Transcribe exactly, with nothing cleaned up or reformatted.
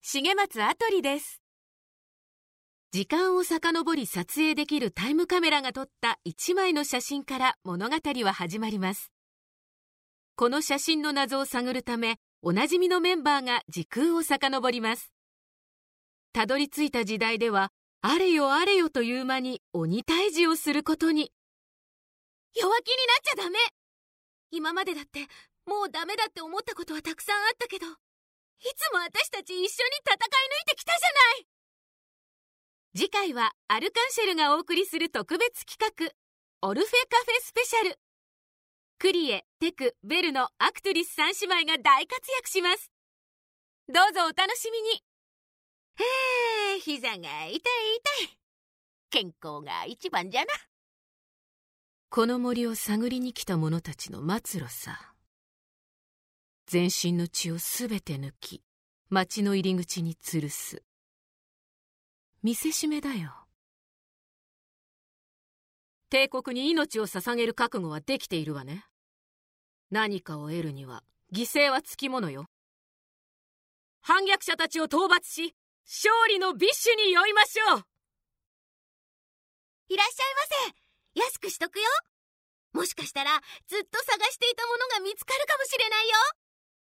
重松あとりです。時間を遡り撮影できるタイムカメラが撮ったいちまいの写真から物語は始まります。この写真の謎を探るため、おなじみのメンバーが時空を遡ります。たどり着いた時代では、あれよあれよという間に鬼退治をすることに。 弱気になっちゃダメ。今までだってもうダメだって思ったことはたくさんあったけど、いつも私たち一緒に戦い抜いてきたじゃない。 次回はアルカンシェルがお送りする特別企画、オルフェカフェスペシャル。クリエ、テク、ベルのアクトリス三姉妹が大活躍します。どうぞお楽しみに。 へえ、膝が痛い痛い。健康が一番じゃな。 この森を探りに来た者たちの末路さ。全身の血をすべて抜き、町の入り口に吊るす。見せしめだよ。帝国に命を捧げる覚悟はできているわね。何かを得るには犠牲はつきものよ。反逆者たちを討伐し、勝利のビッシュに酔いましょう。 いらっしゃいませ。安くしとくよ。もしかしたらずっと探していたものが見つかるかもしれないよ。